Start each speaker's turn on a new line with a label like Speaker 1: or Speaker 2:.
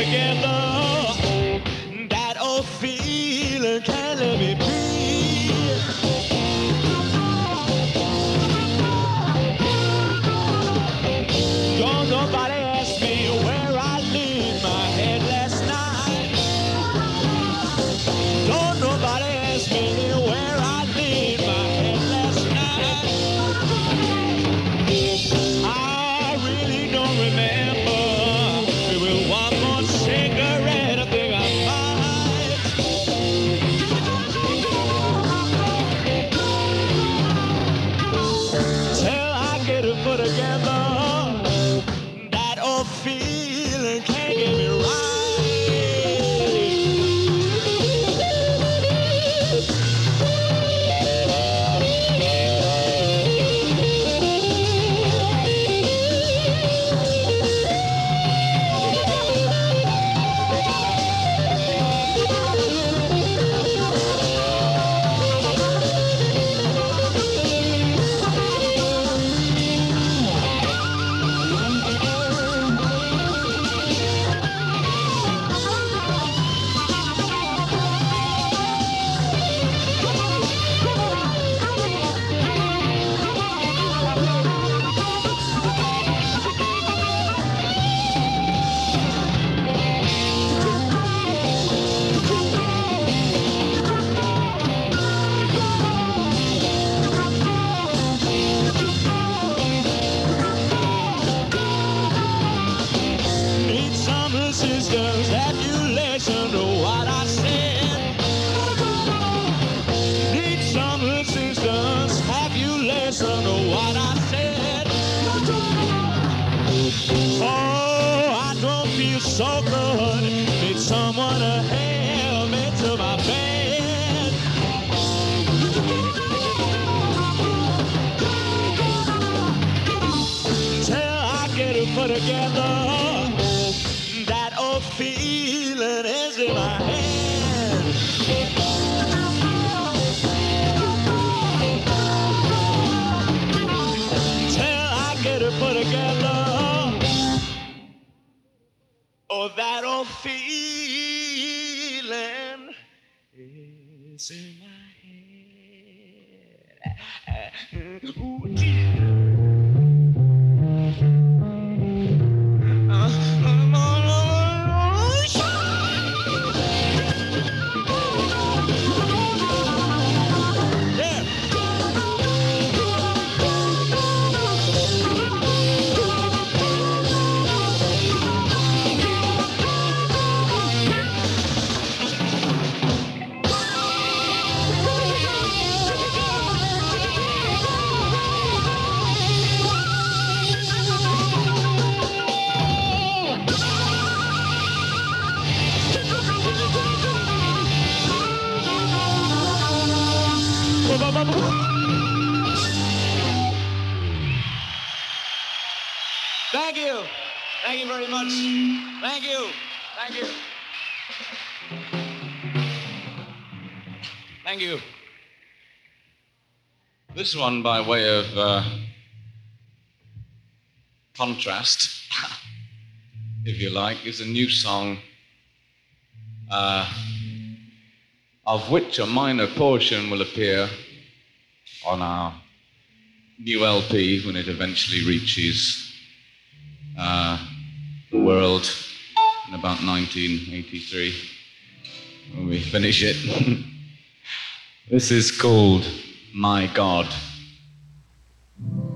Speaker 1: together. That old feeling can't let me be. Don't nobody ask me where I laid my head last night. Don't nobody ask me where I laid my head last night. I really don't remember. With one more cigarette, I think I might. Till I get it put together. That old feeling can't get me right. Sisters, have you listened to what I said? Need some sisters, have you listened to what I said? Oh, I don't feel so good. Need someone to help me to my bed. Till I get it put together. That old feeling is in my head. Till I get it put together. Oh, that old feeling is in my head. Ooh, yeah. Thank you. Thank you very much. Thank you. Thank you. Thank you.
Speaker 2: This one, by way of contrast, if you like, is a new song of which a minor portion will appear on our new LP when it eventually reaches the world in about 1983 when we finish it. This is called My God.